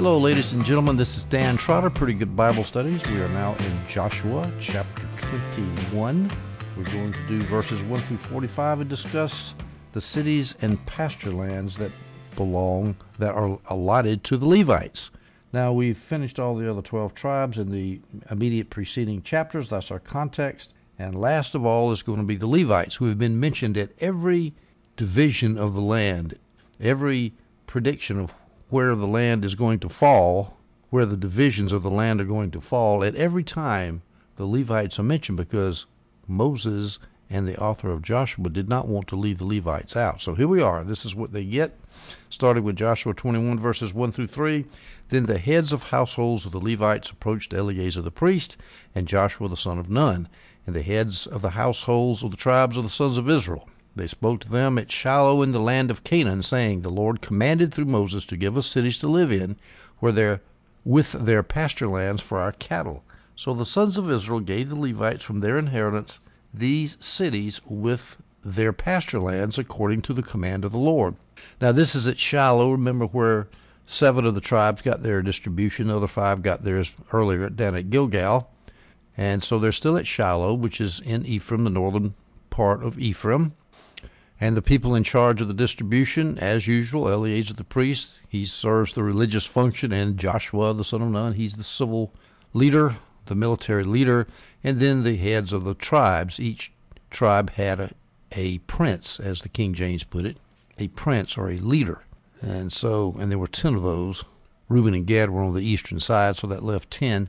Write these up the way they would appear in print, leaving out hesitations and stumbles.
Hello, ladies and gentlemen. This is Dan Trotter, Pretty Good Bible Studies. We are now in Joshua chapter 21. We're going to do verses 1 through 45 and discuss the cities and pasture lands that are allotted to the Levites. Now, we've finished all the other 12 tribes in the immediate preceding chapters. That's our context. And last of all is going to be the Levites, who have been mentioned at every division of the land, every prediction of where the land is going to fall, where the divisions of the land are going to fall. At every time, the Levites are mentioned because Moses and the author of Joshua did not want to leave the Levites out. So here we are. This is what they get, starting with Joshua 21, verses 1 through 3. Then the heads of households of the Levites approached Eleazar the priest and Joshua the son of Nun, and the heads of the households of the tribes of the sons of Israel. They spoke to them at Shiloh in the land of Canaan, saying, The Lord commanded through Moses to give us cities to live in, with their pasture lands for our cattle. So the sons of Israel gave the Levites from their inheritance these cities with their pasture lands according to the command of the Lord. Now this is at Shiloh. Remember where 7 of the tribes got their distribution. The other 5 got theirs earlier down at Gilgal. And so they're still at Shiloh, which is in Ephraim, the northern part of Ephraim. And the people in charge of the distribution, as usual, Eleazar the priest, he serves the religious function, and Joshua the son of Nun, he's the civil leader, the military leader, and then the heads of the tribes. Each tribe had a prince, as the King James put it, a prince or a leader. And there were 10 of those. Reuben and Gad were on the eastern side, so that left 10.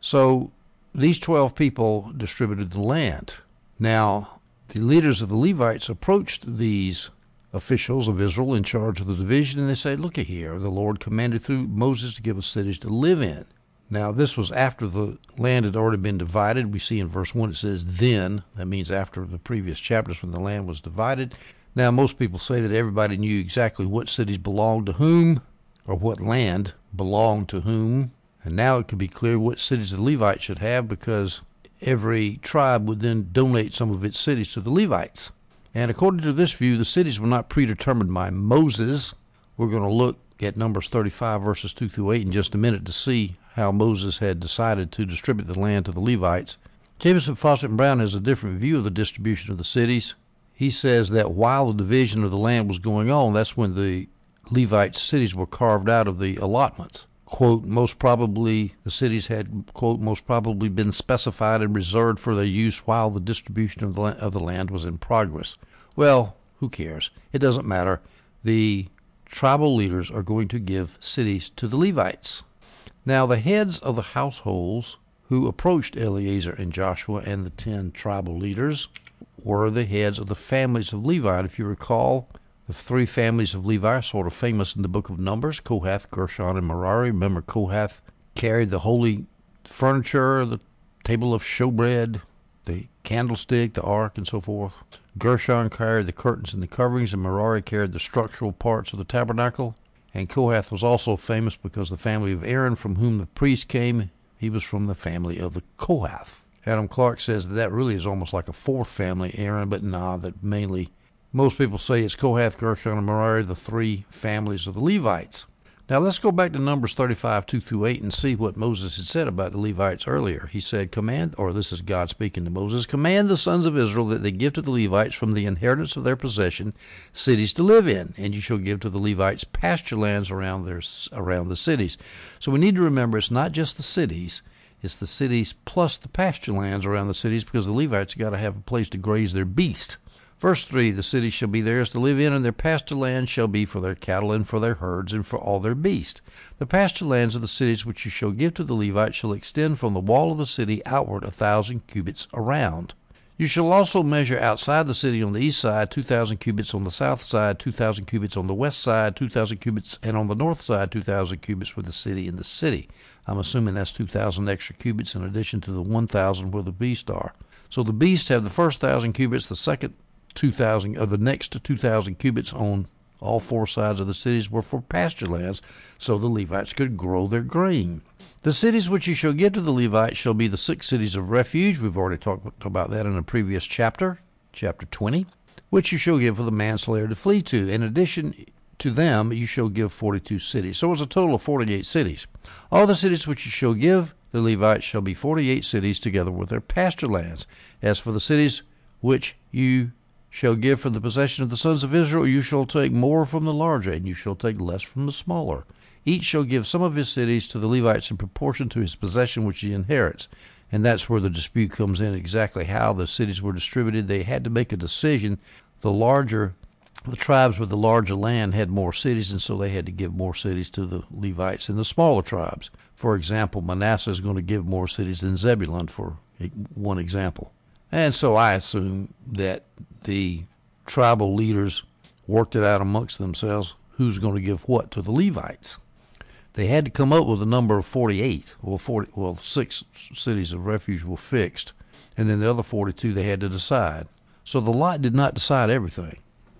So these 12 people distributed the land. Now, the leaders of the Levites approached these officials of Israel in charge of the division, and they said, Look here, the Lord commanded through Moses to give us cities to live in. Now, this was after the land had already been divided. We see in verse 1 it says, then. That means after the previous chapters when the land was divided. Now, most people say that everybody knew exactly what cities belonged to whom, or what land belonged to whom. And now it could be clear what cities the Levites should have, because every tribe would then donate some of its cities to the Levites. And according to this view, the cities were not predetermined by Moses. We're going to look at Numbers 35, verses 2 through 8 in just a minute to see how Moses had decided to distribute the land to the Levites. Jameson, Fawcett, and Brown has a different view of the distribution of the cities. He says that while the division of the land was going on, that's when the Levites' cities were carved out of the allotments. Quote, most probably the cities had, quote, most probably been specified and reserved for their use while the distribution of the land was in progress. Well, who cares? It doesn't matter. The tribal leaders are going to give cities to the Levites. Now, the heads of the households who approached Eleazar and Joshua and the 10 tribal leaders were the heads of the families of Levi. If you recall, the 3 families of Levi are sort of famous in the book of Numbers, Kohath, Gershon, and Merari. Remember, Kohath carried the holy furniture, the table of showbread, the candlestick, the ark, and so forth. Gershon carried the curtains and the coverings, and Merari carried the structural parts of the tabernacle. And Kohath was also famous because the family of Aaron, from whom the priest came, he was from the family of the Kohath. Adam Clark says that really is almost like a 4th family, Aaron, but that mainly most people say it's Kohath, Gershon, and Merari, the 3 families of the Levites. Now let's go back to Numbers 35, 2 through 8 and see what Moses had said about the Levites earlier. He said, this is God speaking to Moses, command the sons of Israel that they give to the Levites from the inheritance of their possession cities to live in, and you shall give to the Levites pasture lands around the cities. So we need to remember it's not just the cities, it's the cities plus the pasture lands around the cities, because the Levites got to have a place to graze their beast. Verse 3, the cities shall be theirs to live in, and their pasture lands shall be for their cattle and for their herds and for all their beasts. The pasture lands of the cities which you shall give to the Levites shall extend from the wall of the city outward 1,000 cubits around. You shall also measure outside the city on the east side 2,000 cubits on the south side, 2,000 cubits on the west side, 2,000 cubits, and on the north side 2,000 cubits for the city and the city. I'm assuming that's 2,000 extra cubits in addition to the 1,000 where the beasts are. So the beasts have the first 1,000 cubits, the second 2,000 of the next 2,000 cubits on all 4 sides of the cities were for pasture lands, so the Levites could grow their grain. The cities which you shall give to the Levites shall be the 6 cities of refuge. We've already talked about that in a previous chapter, chapter 20, which you shall give for the manslayer to flee to. In addition to them you shall give 42 cities. So it's a total of 48 cities. All the cities which you shall give the Levites shall be 48 cities together with their pasture lands. As for the cities which you shall give for the possession of the sons of Israel, you shall take more from the larger, and you shall take less from the smaller. Each shall give some of his cities to the Levites in proportion to his possession which he inherits. And that's where the dispute comes in, exactly how the cities were distributed. They had to make a decision. The tribes with the larger land had more cities, and so they had to give more cities to the Levites and the smaller tribes. For example, Manasseh is going to give more cities than Zebulun, for one example. And so I assume that the tribal leaders worked it out amongst themselves who's going to give what to the Levites. They had to come up with a number of 48. Well, 6 cities of refuge were fixed, and then the other 42 they had to decide. So the lot did not decide everything.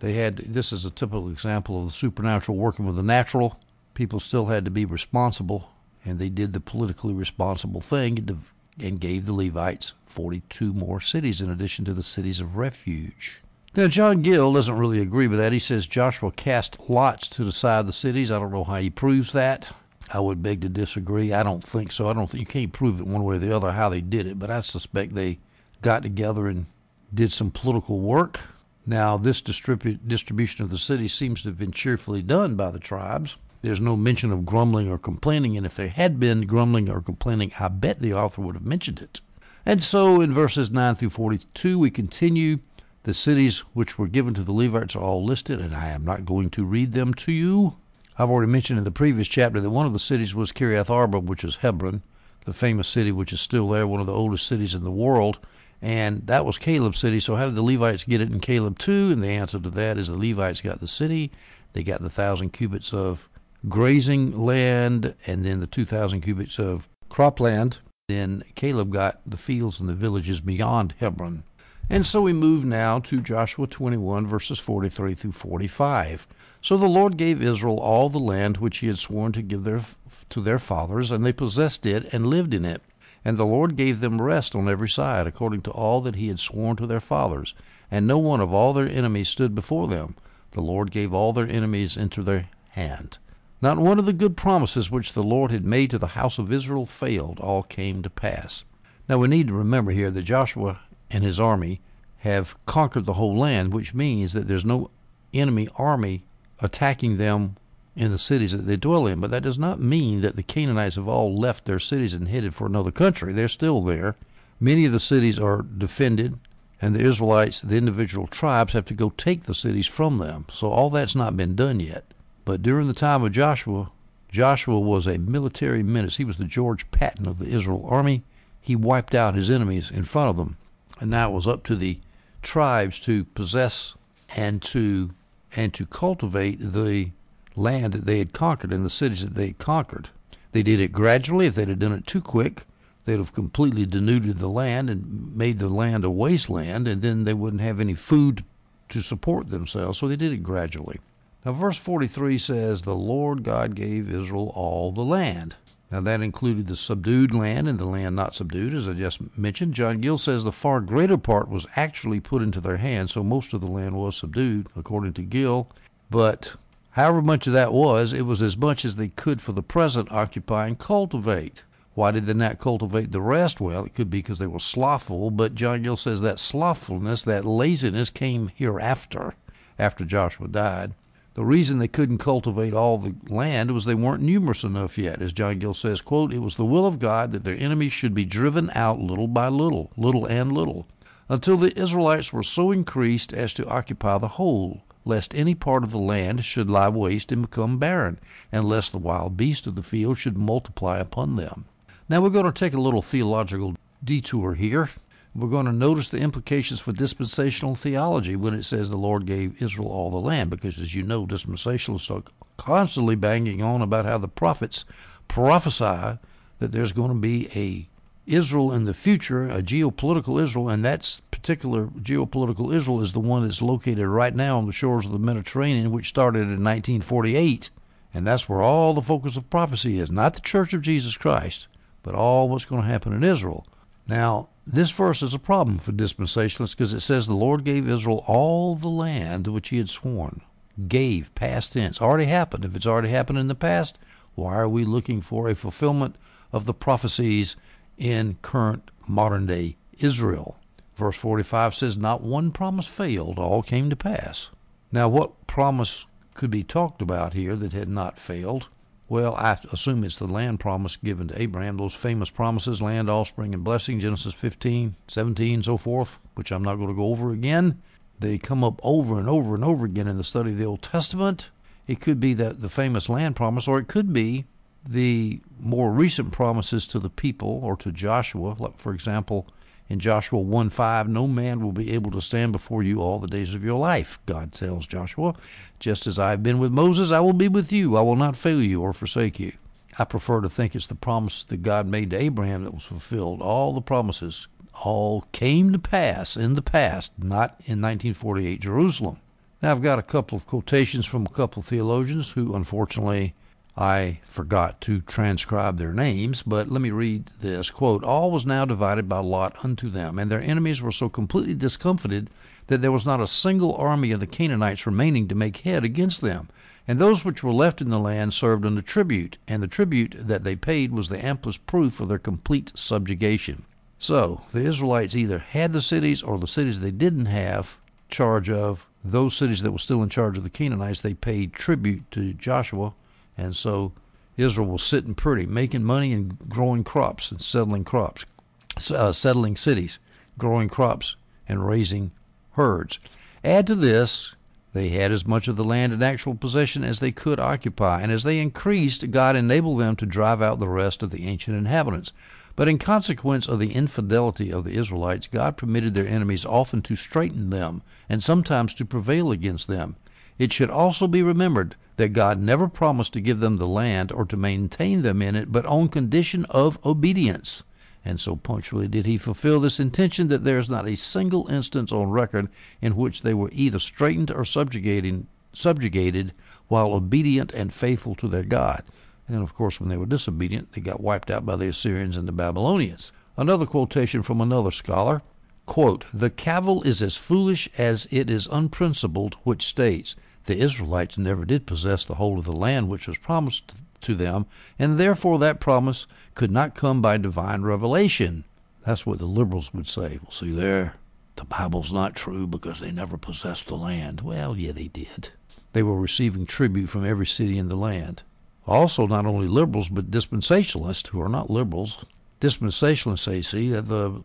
This is a typical example of the supernatural working with the natural. People still had to be responsible, and they did the politically responsible thing and gave the Levites 42 more cities in addition to the cities of refuge. Now, John Gill doesn't really agree with that. He says Joshua cast lots to decide the cities. I don't know how he proves that. I would beg to disagree. I don't think so. I don't think you can't prove it one way or the other how they did it, but I suspect they got together and did some political work. Now, this distribution of the cities seems to have been cheerfully done by the tribes. There's no mention of grumbling or complaining, and if there had been grumbling or complaining, I bet the author would have mentioned it. And so in verses 9 through 42, we continue. The cities which were given to the Levites are all listed, and I am not going to read them to you. I've already mentioned in the previous chapter that one of the cities was Kiriath Arba, which is Hebron, the famous city which is still there, one of the oldest cities in the world. And that was Caleb's city, so how did the Levites get it in Caleb too? And the answer to that is the Levites got the city. They got the 1,000 cubits of grazing land, and then the 2,000 cubits of cropland. Then Caleb got the fields and the villages beyond Hebron. And so we move now to Joshua 21, verses 43 through 45. So the Lord gave Israel all the land which he had sworn to give to their fathers, and they possessed it and lived in it. And the Lord gave them rest on every side, according to all that he had sworn to their fathers. And no one of all their enemies stood before them. The Lord gave all their enemies into their hand. Not one of the good promises which the Lord had made to the house of Israel failed. All came to pass. Now we need to remember here that Joshua and his army have conquered the whole land, which means that there's no enemy army attacking them in the cities that they dwell in. But that does not mean that the Canaanites have all left their cities and headed for another country. They're still there. Many of the cities are defended, and the Israelites, the individual tribes, have to go take the cities from them. So all that's not been done yet. But during the time of Joshua, Joshua was a military menace. He was the George Patton of the Israel army. He wiped out his enemies in front of them. And now it was up to the tribes to possess and to cultivate the land that they had conquered and the cities that they had conquered. They did it gradually. If they'd have done it too quick, they'd have completely denuded the land and made the land a wasteland, and then they wouldn't have any food to support themselves. So they did it gradually. Now, verse 43 says, the Lord God gave Israel all the land. Now, that included the subdued land and the land not subdued, as I just mentioned. John Gill says the far greater part was actually put into their hands, so most of the land was subdued, according to Gill. But however much of that was, it was as much as they could for the present occupy and cultivate. Why did they not cultivate the rest? Well, it could be because they were slothful, but John Gill says that slothfulness, that laziness came hereafter, after Joshua died. The reason they couldn't cultivate all the land was they weren't numerous enough yet. As John Gill says, quote, it was the will of God that their enemies should be driven out little by little, until the Israelites were so increased as to occupy the whole, lest any part of the land should lie waste and become barren, and lest the wild beasts of the field should multiply upon them. Now we're going to take a little theological detour here. We're going to notice the implications for dispensational theology when it says the Lord gave Israel all the land, because as you know, dispensationalists are constantly banging on about how the prophets prophesy that there's going to be a Israel in the future, a geopolitical Israel, and that particular geopolitical Israel is the one that's located right now on the shores of the Mediterranean, which started in 1948, and that's where all the focus of prophecy is, not the Church of Jesus Christ, but all what's going to happen in Israel. Now, this verse is a problem for dispensationalists because it says the Lord gave Israel all the land which he had sworn. gave, past tense, already happened. If it's already happened in the past, why are we looking for a fulfillment of the prophecies in current modern-day Israel? Verse 45 says, not one promise failed, all came to pass. Now, what promise could be talked about here that had not failed? Well, I assume it's the land promise given to Abraham, those famous promises, land, offspring, and blessing, Genesis 15, 17, so forth, which I'm not going to go over again. They come up over and over and over again in the study of the Old Testament. It could be that the famous land promise, or it could be the more recent promises to the people or to Joshua. Like, for example, in Joshua 1:5, no man will be able to stand before you all the days of your life, God tells Joshua. Just as I have been with Moses, I will be with you. I will not fail you or forsake you. I prefer to think it's the promise that God made to Abraham that was fulfilled. All the promises all came to pass in the past, not in 1948 Jerusalem. Now, I've got a couple of quotations from a couple of theologians who, unfortunately, I forgot to transcribe their names, but let me read this. Quote, all was now divided by lot unto them, and their enemies were so completely discomfited that there was not a single army of the Canaanites remaining to make head against them. And those which were left in the land served under tribute, and the tribute that they paid was the amplest proof of their complete subjugation. So, the Israelites either had the cities, or the cities they didn't have charge of, those cities that were still in charge of the Canaanites, they paid tribute to Joshua. And so Israel was sitting pretty, making money and growing crops and settling cities, growing crops and raising herds. Add to this, they had as much of the land in actual possession as they could occupy, and as they increased, God enabled them to drive out the rest of the ancient inhabitants. But in consequence of the infidelity of the Israelites, God permitted their enemies often to straiten them, and sometimes to prevail against them. It should also be remembered that God never promised to give them the land or to maintain them in it, but on condition of obedience. And so punctually did he fulfill this intention that there is not a single instance on record in which they were either straitened or subjugated while obedient and faithful to their God. And of course, when they were disobedient, they got wiped out by the Assyrians and the Babylonians. Another quotation from another scholar, quote, the cavil is as foolish as it is unprincipled, which states, the Israelites never did possess the whole of the land which was promised to them, and therefore that promise could not come by divine revelation. That's what the liberals would say. Well, see there, the Bible's not true because they never possessed the land. Well, yeah, they did. They were receiving tribute from every city in the land. Also, not only liberals, but dispensationalists, who are not liberals. Dispensationalists say, see, that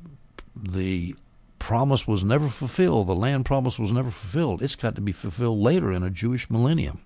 the promise was never fulfilled. The land promise was never fulfilled. It's got to be fulfilled later in a Jewish millennium.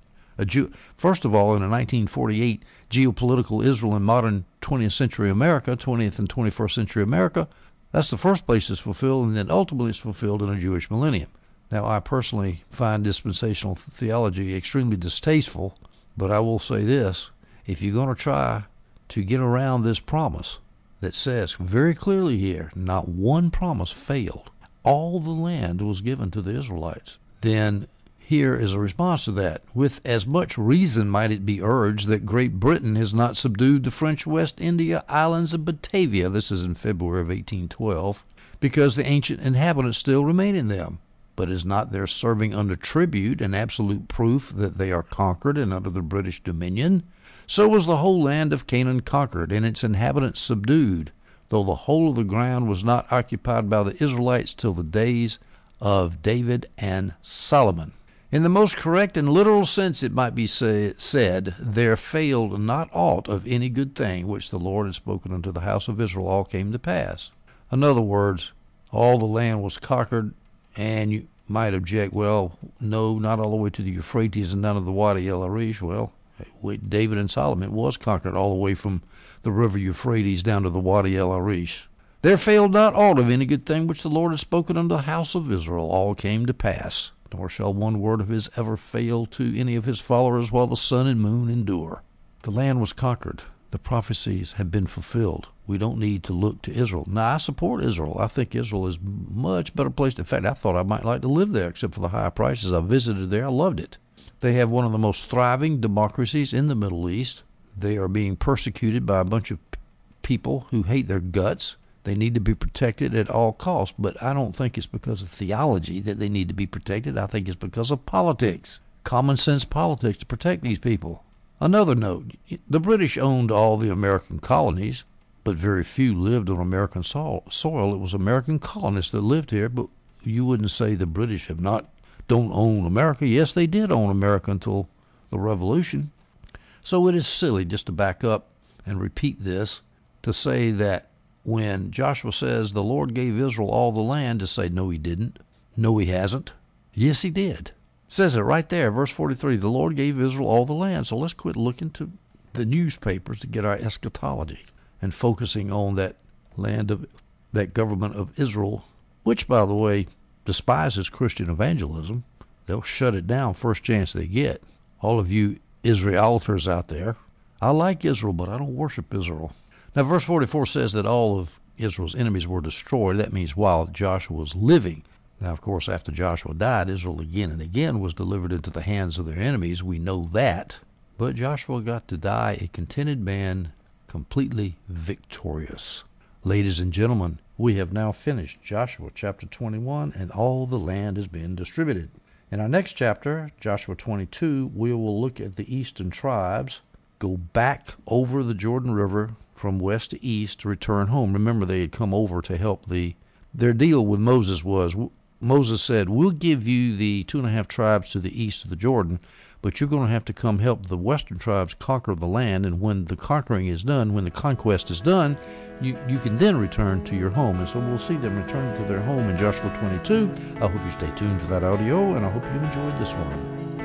First of all, in a 1948 geopolitical Israel in modern 20th century America, 20th and 21st century America, that's the first place it's fulfilled, and then ultimately it's fulfilled in a Jewish millennium. Now, I personally find dispensational theology extremely distasteful, but I will say this, if you're going to try to get around this promise that says very clearly here, not one promise failed, all the land was given to the Israelites, then here is a response to that. With as much reason might it be urged that Great Britain has not subdued the French West India islands of Batavia, this is in February of 1812, because the ancient inhabitants still remain in them. But is not their serving under tribute an absolute proof that they are conquered and under the British dominion? So was the whole land of Canaan conquered, and its inhabitants subdued, though the whole of the ground was not occupied by the Israelites till the days of David and Solomon. In the most correct and literal sense it might be said, there failed not aught of any good thing which the Lord had spoken unto the house of Israel, all came to pass. In other words, all the land was conquered, and you might object, well, no, not all the way to the Euphrates and down to the Wadi El Arish. Well, David and Solomon was conquered all the way from the river Euphrates down to the Wadi El Arish. There failed not aught of any good thing which the Lord had spoken unto the house of Israel, all came to pass. Nor shall one word of his ever fail to any of his followers while the sun and moon endure. The land was conquered. The prophecies have been fulfilled. We don't need to look to Israel. Now, I support Israel. I think Israel is a much better place. In fact, I thought I might like to live there, except for the high prices. I visited there. I loved it. They have one of the most thriving democracies in the Middle East. They are being persecuted by a bunch of people who hate their guts. They need to be protected at all costs, but I don't think it's because of theology that they need to be protected. I think it's because of politics. common sense politics to protect these people. Another note, the British owned all the American colonies, but very few lived on American soil. It was American colonists that lived here, but you wouldn't say the British don't own America. Yes, they did own America until the Revolution. So it is silly, just to back up and repeat this, to say that when Joshua says the Lord gave Israel all the land, to say no, he didn't. No, he hasn't. Yes, he did. It says it right there, verse 43, the Lord gave Israel all the land. So let's quit looking to the newspapers to get our eschatology and focusing on that land of that government of Israel, which, by the way, despises Christian evangelism. They'll shut it down first chance they get. All of you Israeliters out there, I like Israel, but I don't worship Israel. Now, verse 44 says that all of Israel's enemies were destroyed. That means while Joshua was living. Now, of course, after Joshua died, Israel again and again was delivered into the hands of their enemies. We know that. But Joshua got to die a contented man, completely victorious. Ladies and gentlemen, we have now finished Joshua chapter 21, and all the land has been distributed. In our next chapter, Joshua 22, we will look at the eastern tribes, go back over the Jordan River from west to east to return home. Remember, they had come over to help their deal with Moses was, Moses said, we'll give you the 2.5 tribes to the east of the Jordan, but you're going to have to come help the western tribes conquer the land, and when the conquering is done, when the conquest is done, you can then return to your home. And so we'll see them returning to their home in Joshua 22. I hope you stay tuned for that audio, and I hope you enjoyed this one.